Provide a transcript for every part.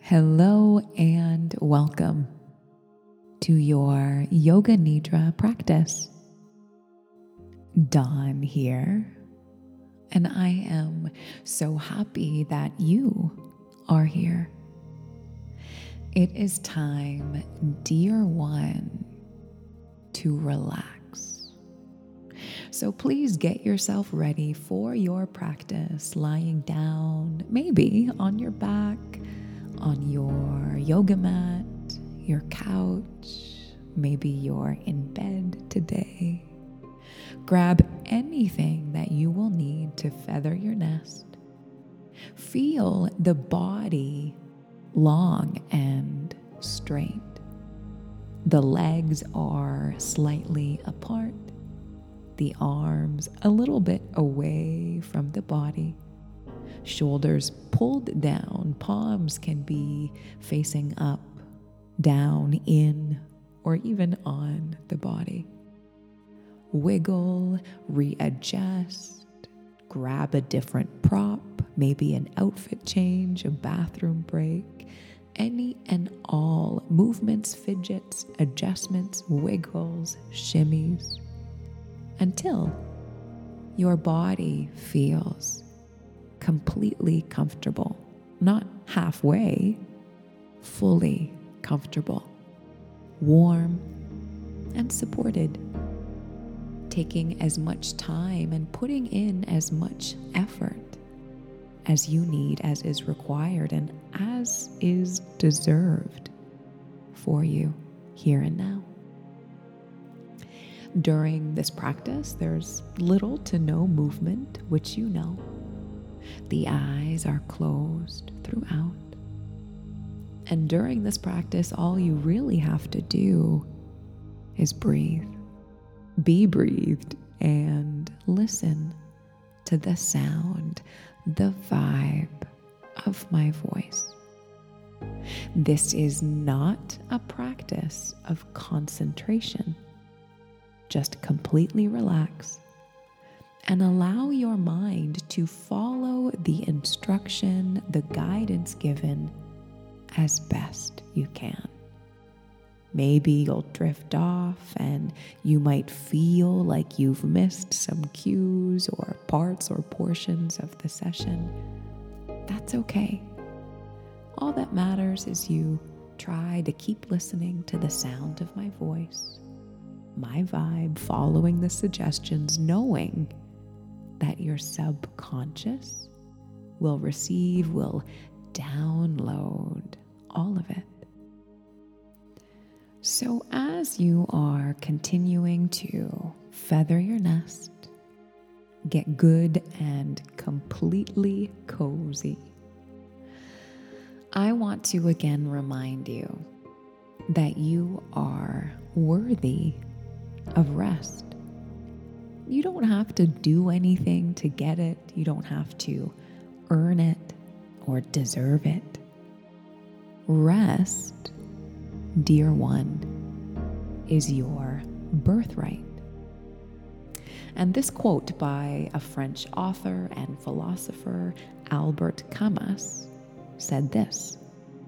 Hello and welcome to your Yoga Nidra practice. Dawn here, and I am so happy that you are here. It is time, dear one, to relax. So please get yourself ready for your practice, lying down, maybe on your back, on your yoga mat, your couch, maybe you're in bed today. Grab anything that you will need to feather your nest. Feel the body long and straight. The legs are slightly apart, the arms a little bit away from the body. Shoulders pulled down, palms can be facing up, down, in, or even on the body. Wiggle, readjust, grab a different prop, maybe an outfit change, a bathroom break, any and all movements, fidgets, adjustments, wiggles, shimmies, until your body feels completely comfortable, not halfway, fully comfortable, warm and supported, taking as much time and putting in as much effort as you need, as is required, and as is deserved for you here and now. During this practice, there's little to no movement, which you know. The eyes are closed throughout. And during this practice, all you really have to do is breathe. Be breathed and listen to the sound, the vibe of my voice. This is not a practice of concentration. Just completely relax and allow your mind to follow the instruction, the guidance given as best you can. Maybe you'll drift off and you might feel like you've missed some cues or parts or portions of the session. That's okay. All that matters is you try to keep listening to the sound of my voice, my vibe, following the suggestions, knowing that your subconscious will receive, will download all of it. So as you are continuing to feather your nest, get good and completely cozy, I want to again remind you that you are worthy of rest. You don't have to do anything to get it. You don't have to earn it or deserve it. Rest, dear one, is your birthright. And this quote by a French author and philosopher, Albert Camus, said this: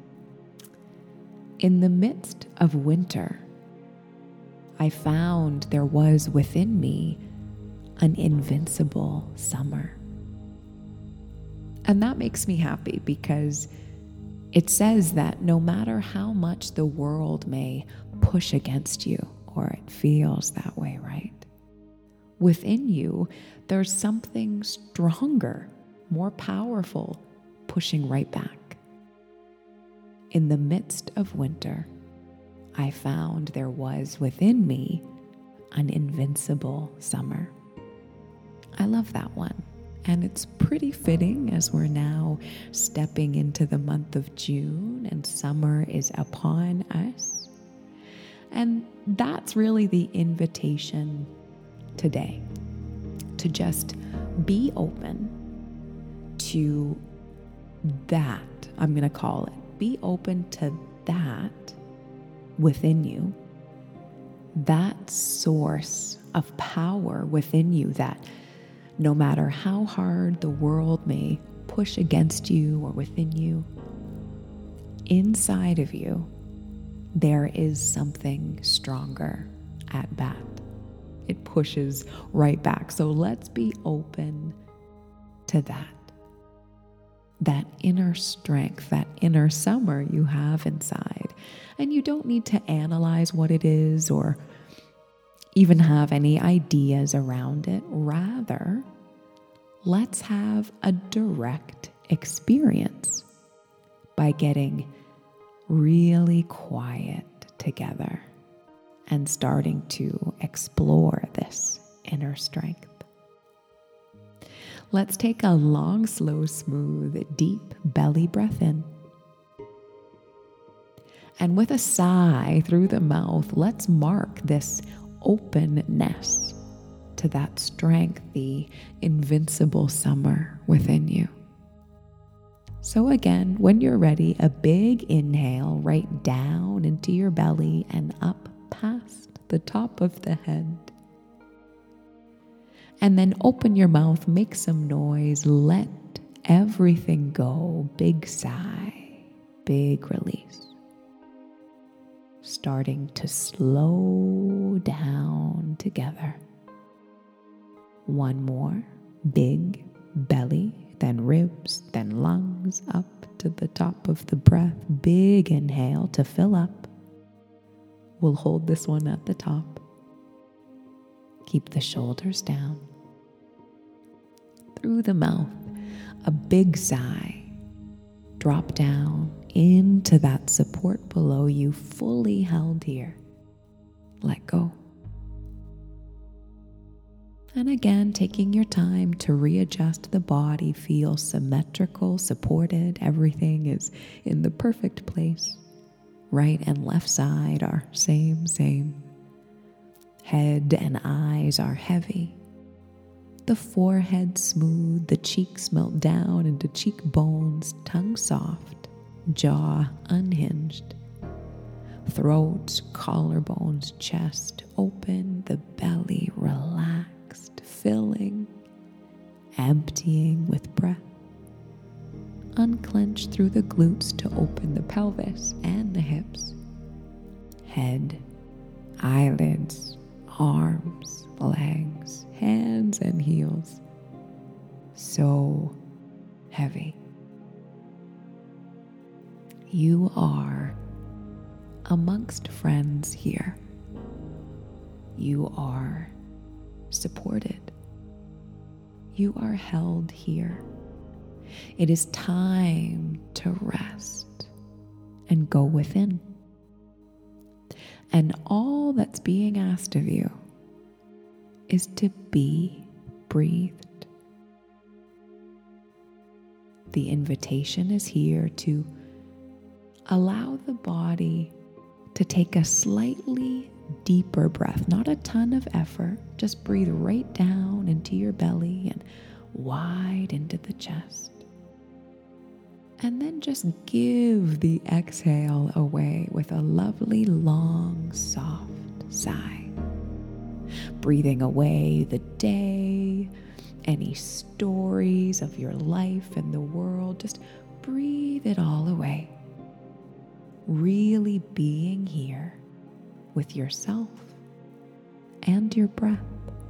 "In the midst of winter, I found there was within me an invincible summer." And that makes me happy because it says that no matter how much the world may push against you, or it feels that way, right? Within you, there's something stronger, more powerful, pushing right back. In the midst of winter, I found there was within me an invincible summer. I love that one. And it's pretty fitting as we're now stepping into the month of June and summer is upon us. And that's really the invitation today, to just be open to that, I'm going to call it. Be open to that within you, that source of power within you that no matter how hard the world may push against you or within you, inside of you, there is something stronger at bat. It pushes right back. So let's be open to that. That inner strength, that inner summer you have inside. And you don't need to analyze what it is or even have any ideas around it. Rather, let's have a direct experience by getting really quiet together and starting to explore this inner strength. Let's take a long, slow, smooth, deep belly breath in. And with a sigh through the mouth, let's mark this openness to that strength, the invincible summer within you. So again, when you're ready, a big inhale right down into your belly and up past the top of the head. And then open your mouth, make some noise, let everything go. Big sigh, big release. Starting to slow down together. One more, big belly, then ribs, then lungs, up to the top of the breath. Big inhale to fill up. We'll hold this one at the top. Keep the shoulders down. Through the mouth, a big sigh. Drop down into that support below you, fully held here. Let go. And again, taking your time to readjust the body, feel symmetrical, supported. Everything is in the perfect place. Right and left side are same. Head and eyes are heavy. The forehead smooth, the cheeks melt down into cheekbones, tongue soft, jaw unhinged. Throat, collarbones, chest open, the belly relaxed, filling, emptying with breath. Unclench through the glutes to open the pelvis and the hips. Head, eyelids, arms, legs, hands and heels. So heavy. You are amongst friends here. You are supported. You are held here. It is time to rest and go within. And all that's being asked of you is to be breathed. The invitation is here to allow the body to take a slightly deeper breath, not a ton of effort. Just breathe right down into your belly and wide into the chest. And then just give the exhale away with a lovely, long, soft sigh. Breathing away the day, any stories of your life and the world. Just breathe it all away. Really being here with yourself and your breath.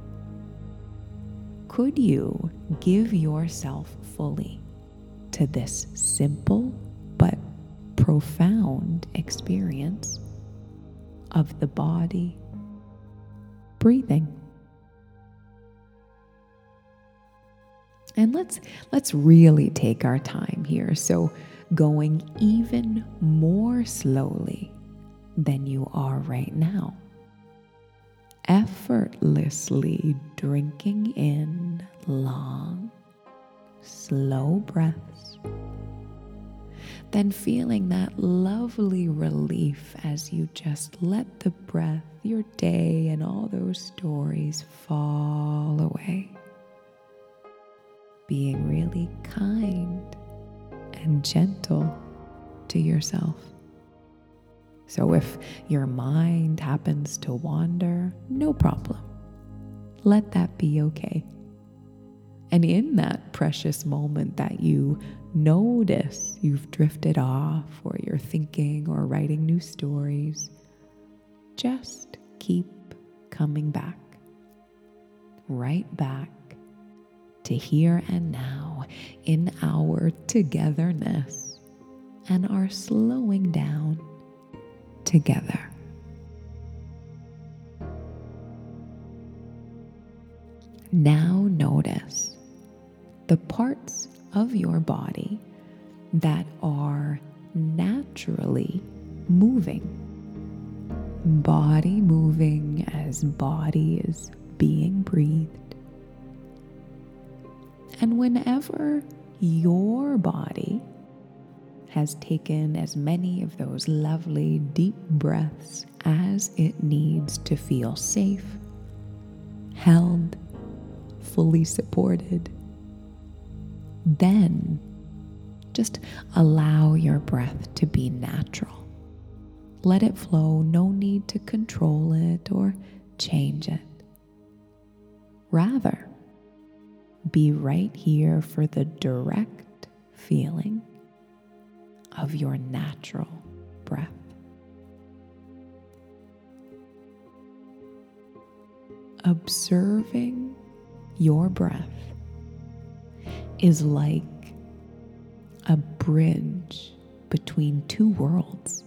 Could you give yourself fully to this simple but profound experience of the body breathing? And let's really take our time here. So going even more slowly than you are right now. Effortlessly drinking in long, slow breaths. Then feeling that lovely relief as you just let the breath, your day, and all those stories fall away. Being really kind and gentle to yourself. So if your mind happens to wander, no problem. Let that be okay. And in that precious moment that you notice you've drifted off, or you're thinking or writing new stories, just keep coming back, right back to here and now in our togetherness and our slowing down together. Now notice the parts of your body that are naturally moving. Body moving as body is being breathed. And whenever your body has taken as many of those lovely deep breaths as it needs to feel safe, held, fully supported, then just allow your breath to be natural. Let it flow, no need to control it or change it. Rather, be right here for the direct feeling of your natural breath. Observing your breath is like a bridge between two worlds.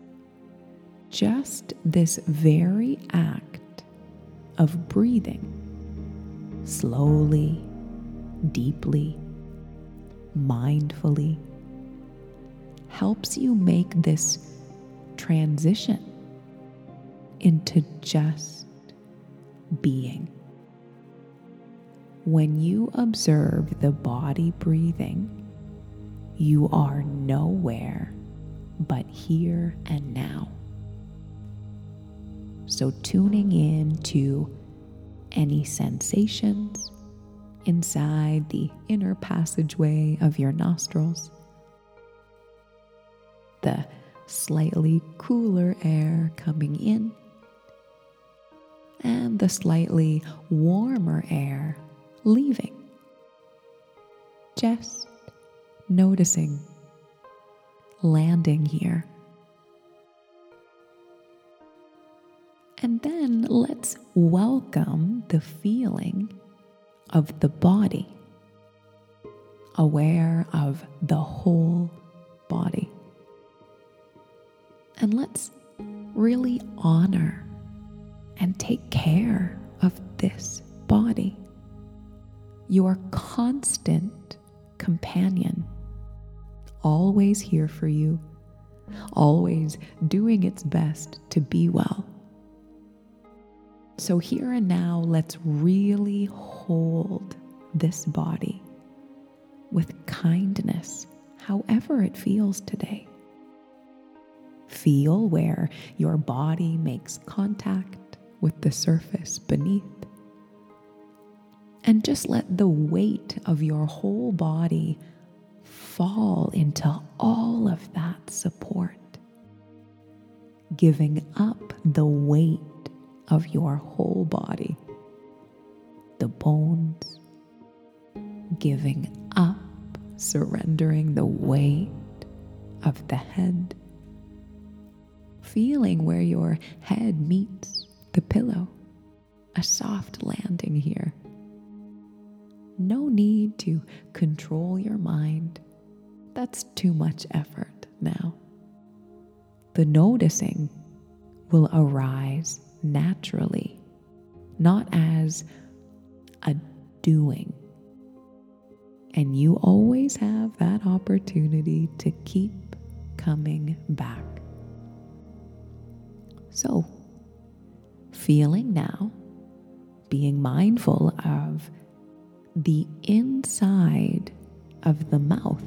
Just this very act of breathing slowly, deeply, mindfully helps you make this transition into just being. When you observe the body breathing, you are nowhere but here and now. So tuning in to any sensations inside the inner passageway of your nostrils, the slightly cooler air coming in, and the slightly warmer air leaving. Just noticing, landing here. And then let's welcome the feeling of the body, aware of the whole body. And let's really honor and take care of this body, your constant companion, always here for you, always doing its best to be well. So here and now, let's really hold this body with kindness, however it feels today. Feel where your body makes contact with the surface beneath. And just let the weight of your whole body fall into all of that support, giving up the weight of your whole body, the bones, giving up, surrendering the weight of the head, feeling where your head meets the pillow, a soft landing here. No need to control your mind. That's too much effort now. The noticing will arise naturally, not as a doing. And you always have that opportunity to keep coming back. So, feeling now, being mindful of the inside of the mouth,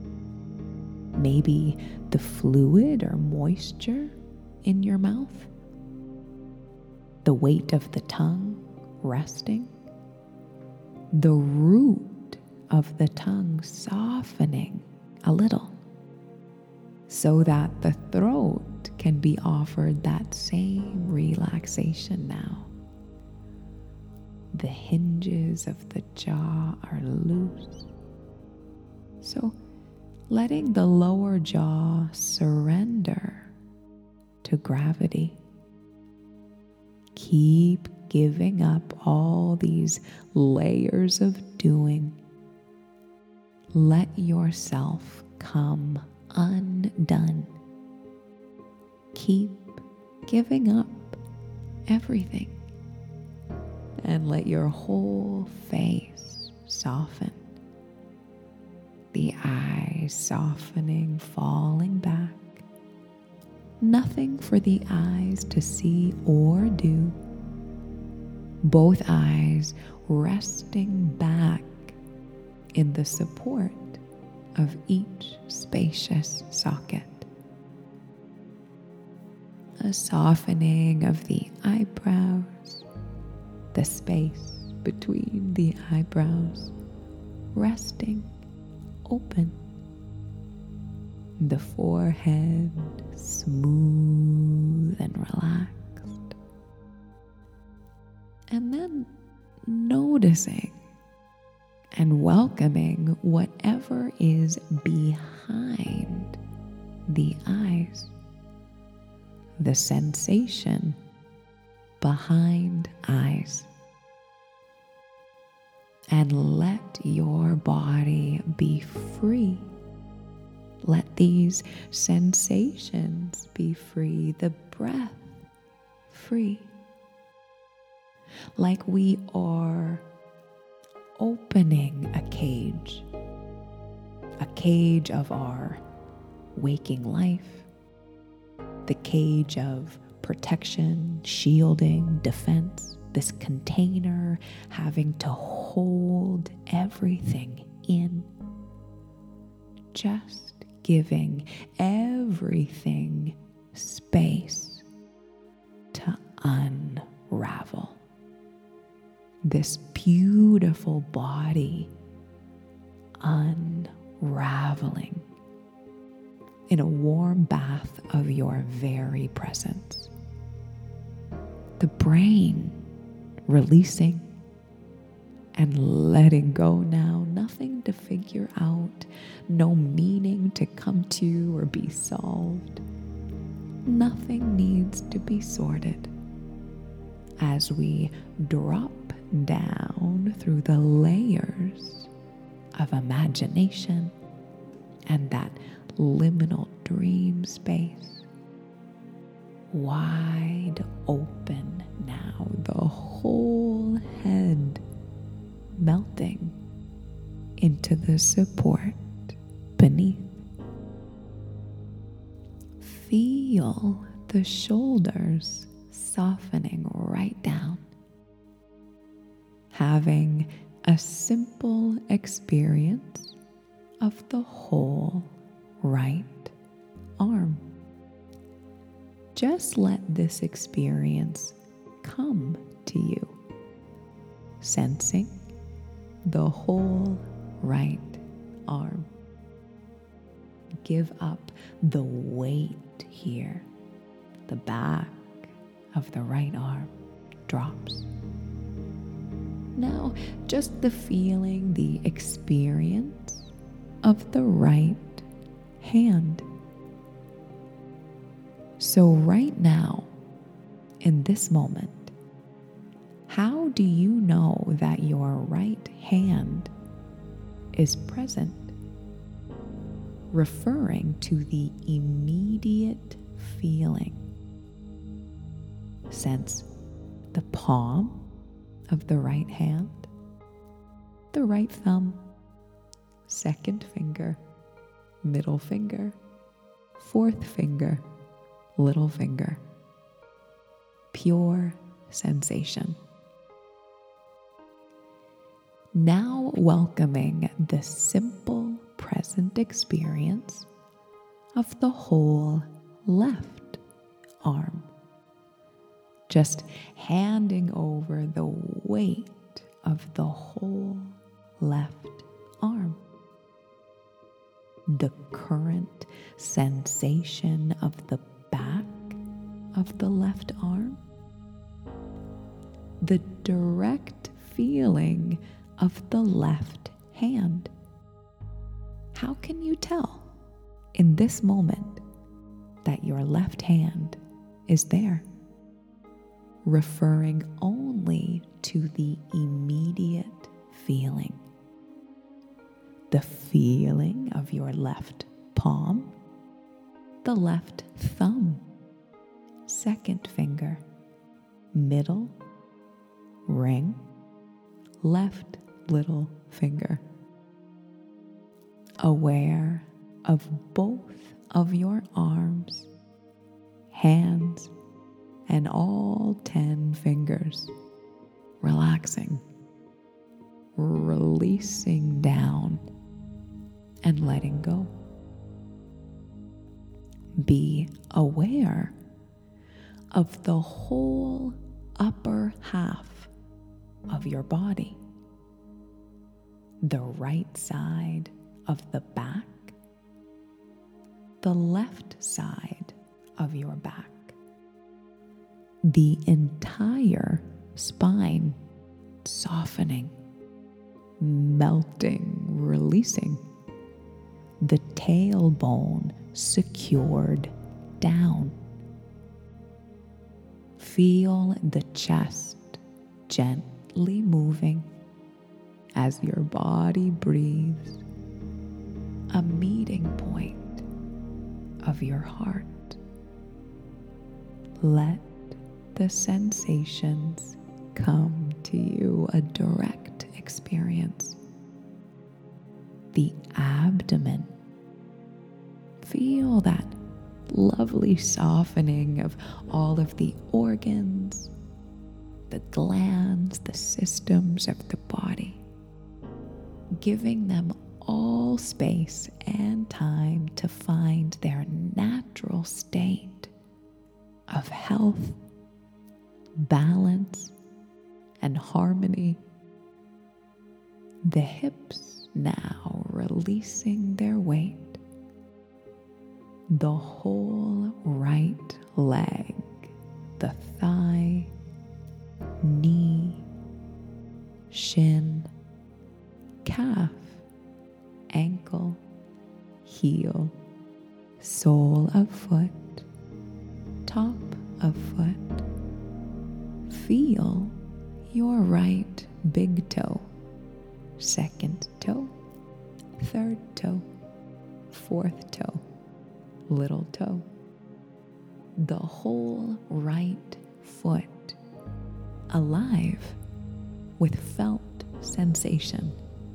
maybe the fluid or moisture in your mouth, the weight of the tongue resting, the root of the tongue softening a little, so that the throat can be offered that same relaxation now. the hinges of the jaw are loose. So letting the lower jaw surrender to gravity. Keep giving up all these layers of doing. Let yourself come undone. Keep giving up everything and let your whole face soften. The eyes softening, falling back. Nothing for the eyes to see or do. Both eyes resting back in the support of each spacious socket. A softening of the eyebrows, the space between the eyebrows, resting open. The forehead smooth and relaxed. And then noticing and welcoming whatever is behind the eyes. The sensation behind eyes. And let your body be free. Let these sensations be free, the breath free. Like we are opening a cage of our waking life, the cage of protection, shielding, defense, this container having to hold everything in. Just giving everything space to unravel. This beautiful body unraveling in a warm bath of your very presence. The brain releasing and letting go now. Nothing to figure out, no meaning to come to or be solved. Nothing needs to be sorted. As we drop down through the layers of imagination and that liminal dream space, wide open now, the whole head melting into the support beneath. Feel the shoulders softening right down, having a simple experience of the whole right arm. Just let this experience come to you, sensing the whole right arm. Give up the weight here. The back of the right arm drops. Now, just the feeling, the experience of the right hand. So right now, in this moment, how do you know that your right hand is present? Referring to the immediate feeling. Sense the palm of the right hand, the right thumb, second finger, middle finger, fourth finger, little finger. Pure sensation. Now welcoming the simple present experience of the whole left arm. Just handing over the weight of the whole left arm. The current sensation of the back of the left arm. The direct feeling of the left hand. How can you tell in this moment that your left hand is there? Referring only to the immediate feeling. The feeling of your left palm, the left thumb, second finger, middle, ring, left little finger. Aware of both of your arms, hands, and all 10 fingers. Relaxing, releasing down, and letting go. Be aware of the whole upper half of your body. The right side of the back, the left side of your back, the entire spine softening, melting, releasing, the tailbone secured down. Feel the chest gently moving as your body breathes, a meeting point of your heart. Let the sensations come to you, a direct experience. The abdomen. Feel that lovely softening of all of the organs, the glands, the systems of the body, giving them all space and time to find their natural state of health, balance, and harmony. The hips now releasing their weight. The whole right leg, the thigh, knee, shin, calf, ankle, heel, sole of foot, top of foot. Feel your right big toe, second toe, third toe, fourth toe, little toe. The whole right foot alive with felt sensation.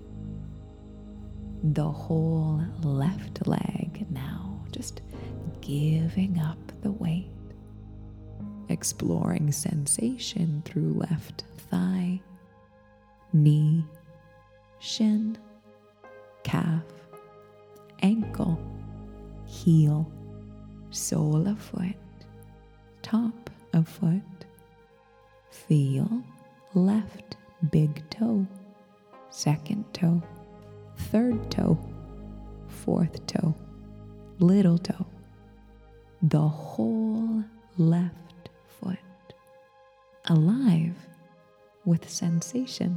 The whole left leg now just giving up the weight. Exploring sensation through left thigh, knee, shin, calf, ankle, heel, sole of foot, top of foot. Feel left big toe, second toe, third toe, fourth toe, little toe. The whole left foot alive with sensation.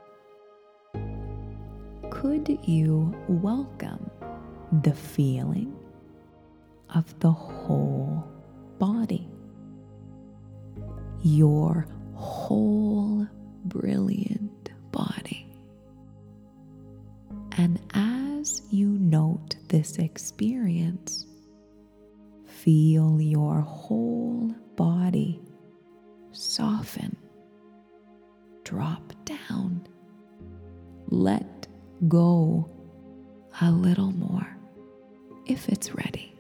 Could you welcome the feeling of the whole body? Your whole brilliant body. And as you note this experience, feel your whole body soften, drop down, let go a little more if it's ready,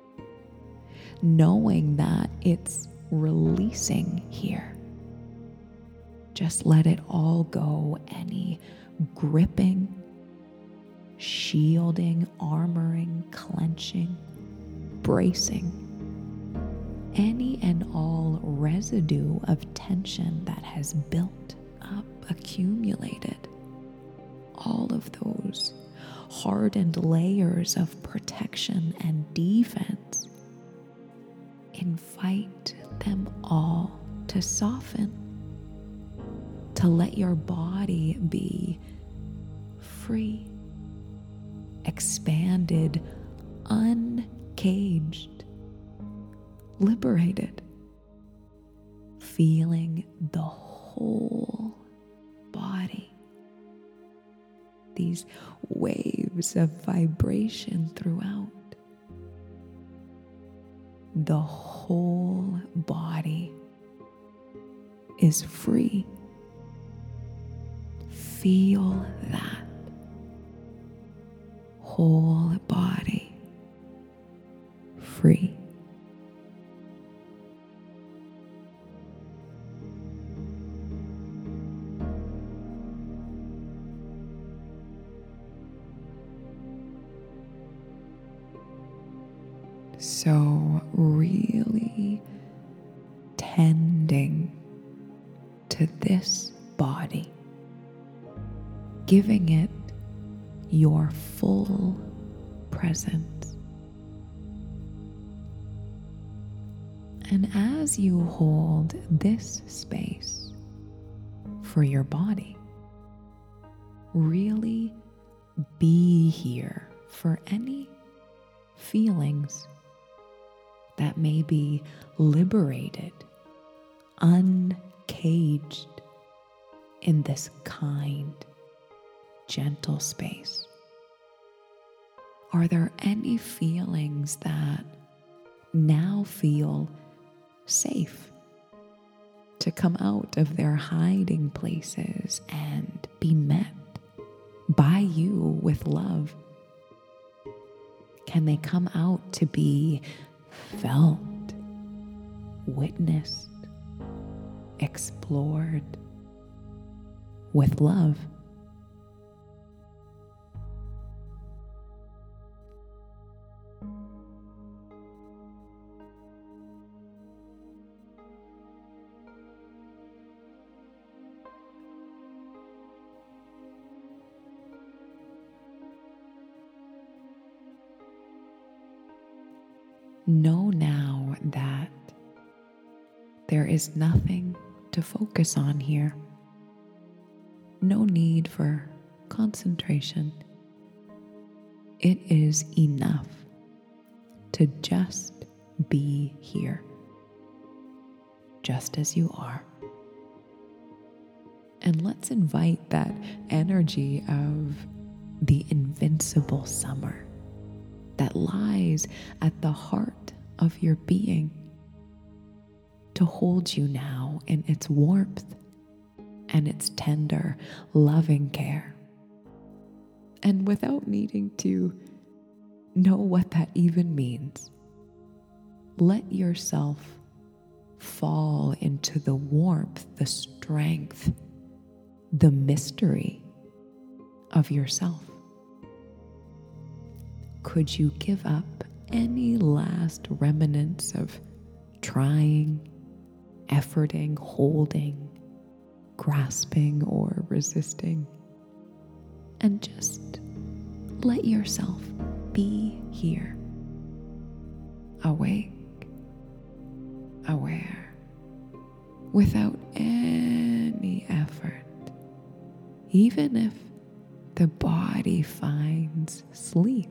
knowing that it's releasing here. Just let it all go, any gripping, shielding, armoring, clenching, bracing, any and all residue of tension that has built up, accumulated, all of those hardened layers of protection and defense. Invite them all to soften, to let your body be free, expanded, uncaged, liberated, feeling the whole body. These waves of vibration throughout. The whole body is free. Feel that. Whole body free. So really tending to this body, giving it your full presence. And as you hold this space for your body, really be here for any feelings that may be liberated, uncaged in this kind, gentle space. Are there any feelings that now feel safe to come out of their hiding places and be met by you with love? Can they come out to be felt, witnessed, explored with love? Know now that there is nothing to focus on here. No need for concentration. It is enough to just be here, just as you are. And let's invite that energy of the invincible summer that lies at the heart of your being to hold you now in its warmth and its tender, loving care. And without needing to know what that even means, let yourself fall into the warmth, the strength, the mystery of yourself. Could you give up any last remnants of trying, efforting, holding, grasping, or resisting, and just let yourself be here, awake, aware, without any effort, even if the body finds sleep.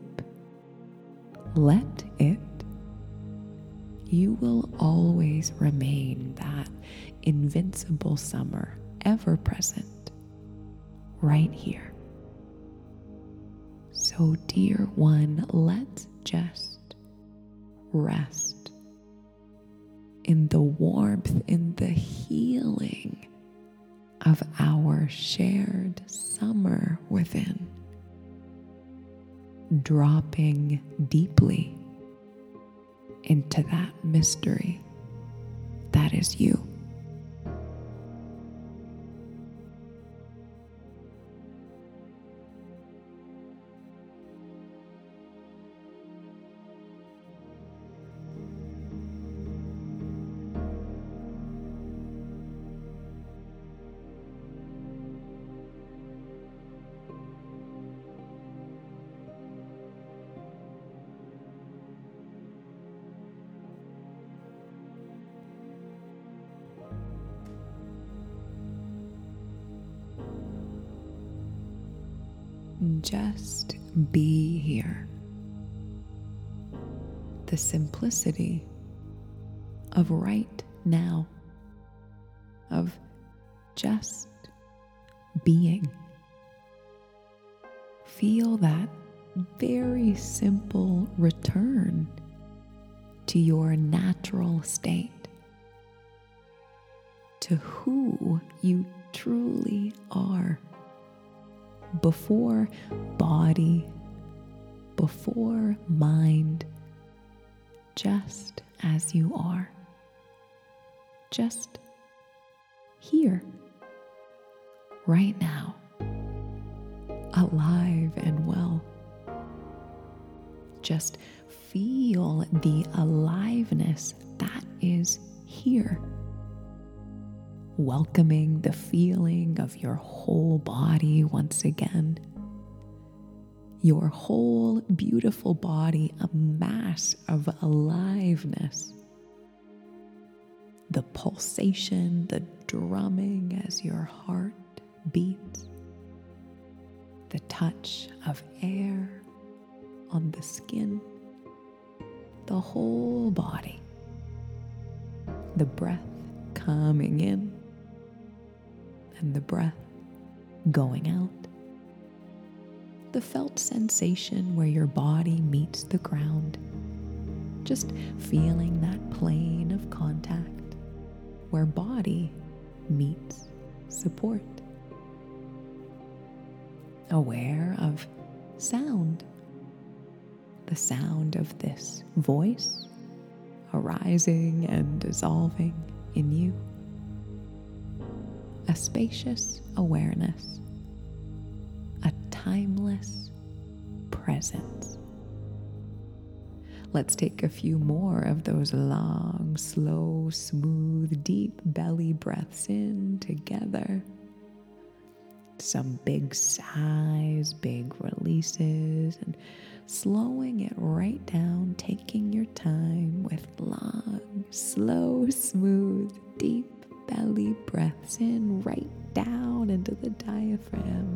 Let it. You will always remain that invincible summer, ever present, right here. So, dear one, let's just rest in the warmth, in the healing of our shared summer within. Dropping deeply into that mystery that is you. just be here. The simplicity of right now, of just being. Feel that very simple return to your natural state, to who you truly are, before body, before mind, just as you are, just here, right now, alive and well. Just feel the aliveness that is here, welcoming the feeling of your whole body once again. Your whole beautiful body, a mass of aliveness. The pulsation, the drumming as your heart beats. The touch of air on the skin. The whole body. The breath coming in and the breath going out. The felt sensation where your body meets the ground. Just feeling that plane of contact where body meets support. Aware of sound. The sound of this voice arising and dissolving in you. A spacious awareness. A timeless presence. Let's take a few more of those long, slow, smooth, deep belly breaths in together. Some big sighs, big releases, and slowing it right down, taking your time with long, slow, smooth, deep belly breaths in right down into the diaphragm.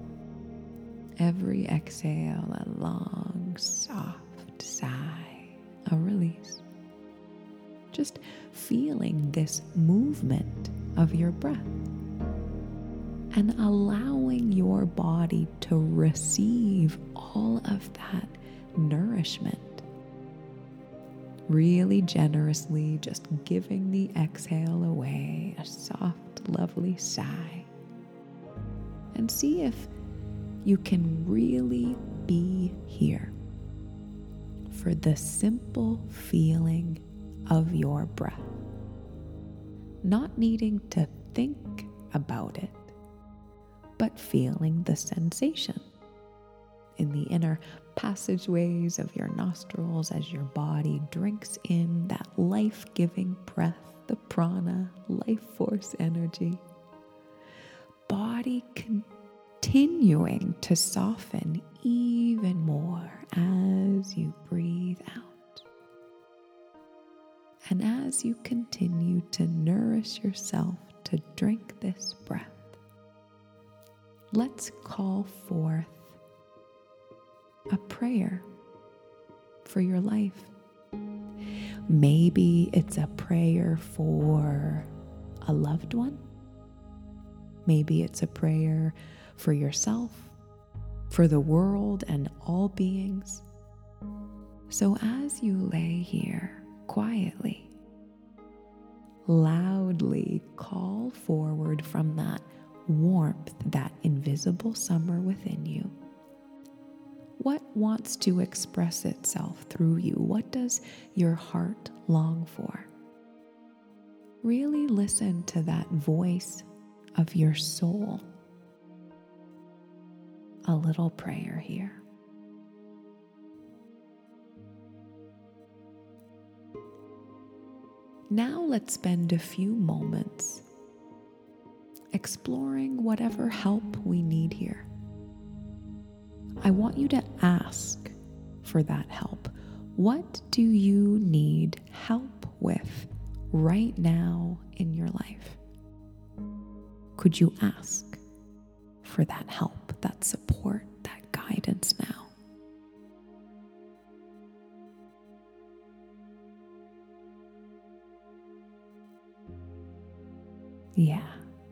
Every exhale, a long, soft sigh, a release. Just feeling this movement of your breath and allowing your body to receive all of that nourishment. Really generously just giving the exhale away, a soft, lovely sigh. And see if you can really be here for the simple feeling of your breath. Not needing to think about it, but feeling the sensation in the inner passageways of your nostrils as your body drinks in that life-giving breath, the prana, life force energy. Body continuing to soften even more as you breathe out. And as you continue to nourish yourself to drink this breath, let's call forth a prayer for your life. Maybe it's a prayer for a loved one. Maybe it's a prayer for yourself, for the world and all beings. So as you lay here quietly, loudly call forward from that warmth, that invisible summer within you. What wants to express itself through you? What does your heart long for? Really listen to that voice of your soul. A little prayer here. Now let's spend a few moments exploring whatever help we need here. I want you to ask for that help. What do you need help with right now in your life? Could you ask for that help, that support, that Yeah.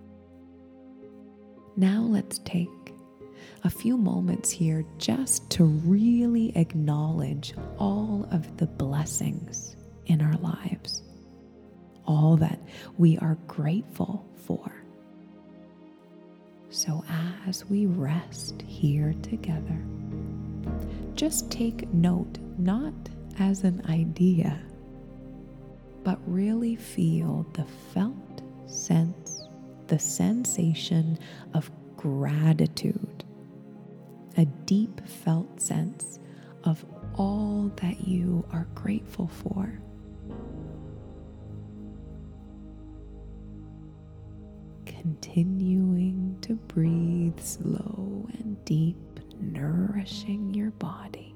Now let's take a few moments here just to really acknowledge all of the blessings in our lives, all that we are grateful for. So as we rest here together, just take note, not as an idea, but really feel the felt sense, the sensation of gratitude, a deep felt sense of all that you are grateful for. Continuing to breathe slow and deep, nourishing your body.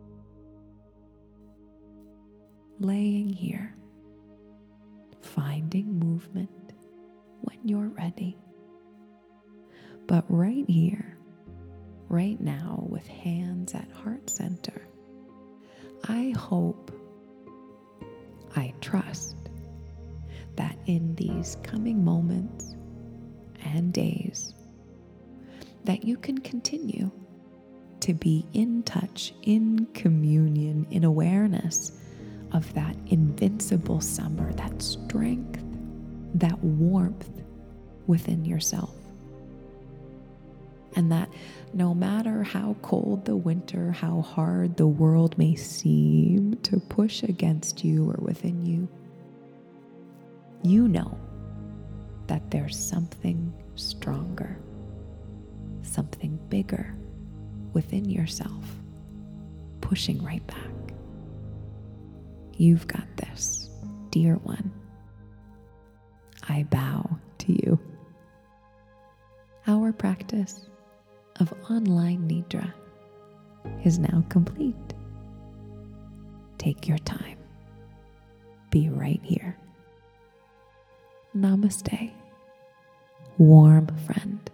Laying here, finding movement when you're ready. But right here, right now, with hands at heart center, I hope, I trust that in these coming moments and days, that you can continue to be in touch, in communion, in awareness of that invincible summer, that strength, that warmth within yourself. And that no matter how cold the winter, how hard the world may seem to push against you or within you, you know that there's something stronger, something bigger within yourself, pushing right back. You've got this, dear one. I bow to you. Our practice of online Nidra is now complete. Take your time. Be right here. Namaste, warm friend.